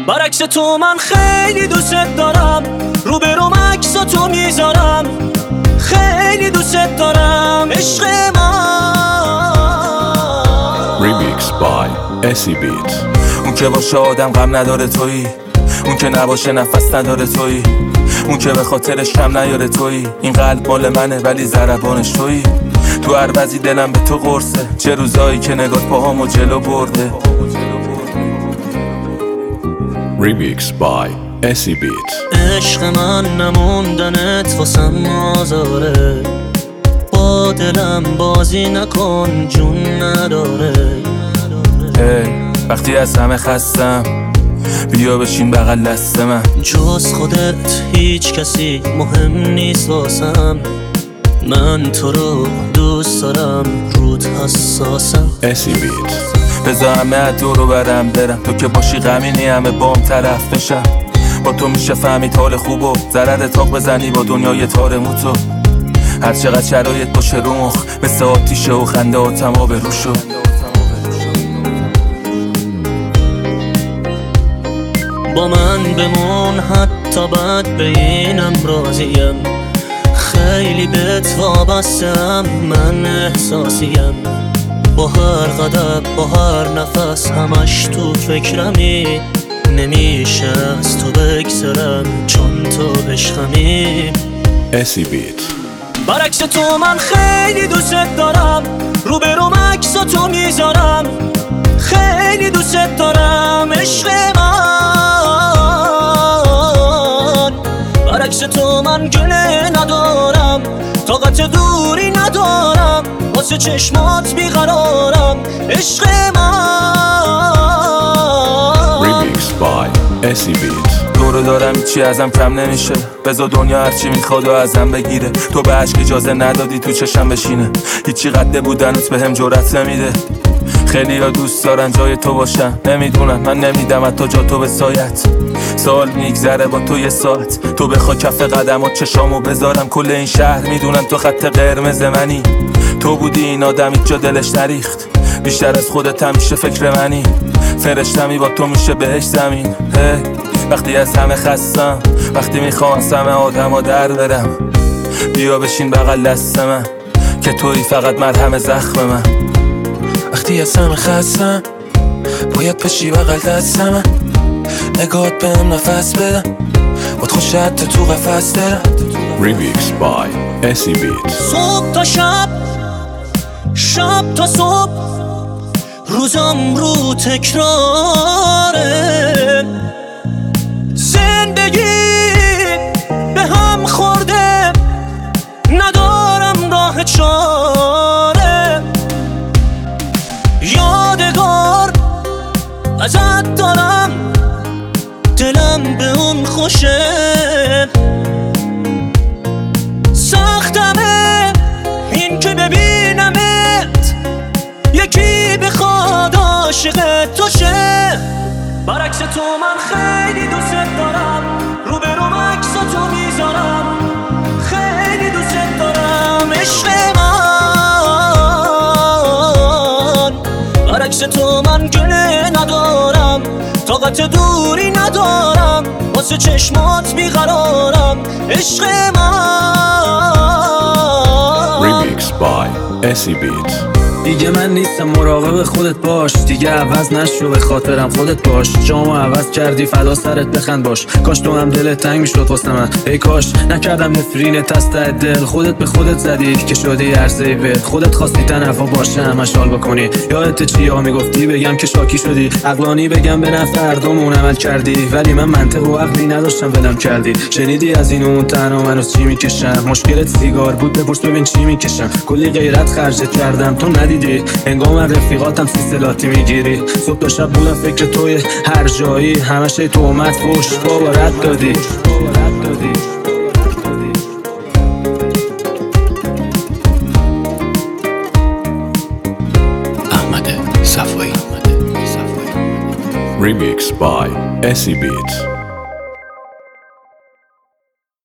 برعکس تو من خیلی دوست دارم، روبروم عکساتو میذارم، خیلی دوست دارم عشق من. Remix by Essie Beat. اون که باشه آدم غم نداره تویی، اون که نباشه نفس نداره تویی، اون که به خاطرش کم نیاره تویی. این قلب مال منه ولی ضربانش تویی. تو هر وضعی دلم به تو قرصه، چه روزایی که نگات پاهامو جلو برده. Remix by Essie Beat. عشق من نموندنت واسم آزاره، با دلم بازی نکن جون نداره. وقتی از همه خستم بیا بشین بغل دست من. جز خودت هیچ کسی مهم نیست واسم، من تو رو دوست دارم رود حساسم. Essie Beat. بذار همه دورو برم برم، تو که باشی غمینی همه بام طرف بشم. با تو میشه فهمید حال خوب و ضرر تاق بزنی با دنیای تار موتو. هر چقدر شرایط باشه رو مخ مثل آتیشه و خنده آتم آب رو شد. با من بمون حتی بد به اینم راضیم، خیلی بهت وابستم من احساسیم. با هر قدم با هر نفس همش تو فکرمی، نمیشه از تو بگذرم چون تو عشقمی. Essie Beat. برعکس تو من خیلی دوست دارم، روبروم عکساتو میذارم، خیلی دوست دارم عشق من. برعکس تو من گله ندارم، طاقت دوری ندارم، واسه چشمات بیقرارم عشق من. Remix by Essie Beat. دورو دارم هیچی ازم کم نمیشه، بذار دنیا هرچی میخواد و ازم بگیره. تو به عشق اجازه ندادی تو چشم بشینه، هیچی قده بودنت به هم جرأت نمیده. خیلی ها دوست دارن جای تو باشن، نمیدونن من نمیدم حتی جا تو به سایت. سال میگذره با تو یه ساعت، تو بخوا کف قدمات چشامو بذارم. کل این شهر میدونن تو خط قرمز منی، تو بودی این آدم هیچ جا دلش نریخت. بیشتر از خودت همیشه فکر منی، فرشتمی با تو میشه بهش زمین. وقتی از همه خستم، وقتی میخوام از همه آدم ها در برم، بیا بشین بغل دست من که توی فقط مرهم زخم من. وقتی از همه خستم باید پشی بغل دست من، نگات بهم نفس بدم باد خوش حتی تو قفص دارم. Remix by Essie Beat. صبح تا شب، شب تا صبح، روزم رو تکراره. زندگی به هم خورده، ندارم راه چاره. یادگار ازت دارم، دلم به اون خوشه. سختمه این که ببینمت یکی بخواد عاشق تو شه. برعکس تو من خیلی دوست دارم، روبروم عکساتو میذارم، خیلی دوست دارم عشق من. برعکس تو من گله ندارم، طاقت دوری ندارم، واسه چشمات بیقرارم عشق من. Remix by Essie Beat. دیگه من نیستم مراقب خودت باش، دیگه عوض نشو به خاطرم خودت باش. جامو عوض کردی فدا سرت بخند باش، کاش تو هم دلت تنگ میشد واسه من. ای کاش نکردم نفرینت از ته دل، خودت به خودت زدی که شدی عرضه ول. خودت خواستی تنفا باشه همش حال بکنی، یادت چیا میگفتی بگم که شاکی شدی، عقلانی بگم به نفع هردومون عمل کردی، ولی من منطق و عقلی نداشتم ولم کردی. شنیدی از این اون تنها من از چی میکشم، مشکلت سیگار بود بپرس ببین چی میکشم. کلی غیرت خرجت کردم تو ندیدی، انگام رفیقاتم سیستلاتی میگیری. صبح تا شب بودم فکر توی هر جایی، همش تهمت فوش بابا رد دادی. Remix by Essie Beat.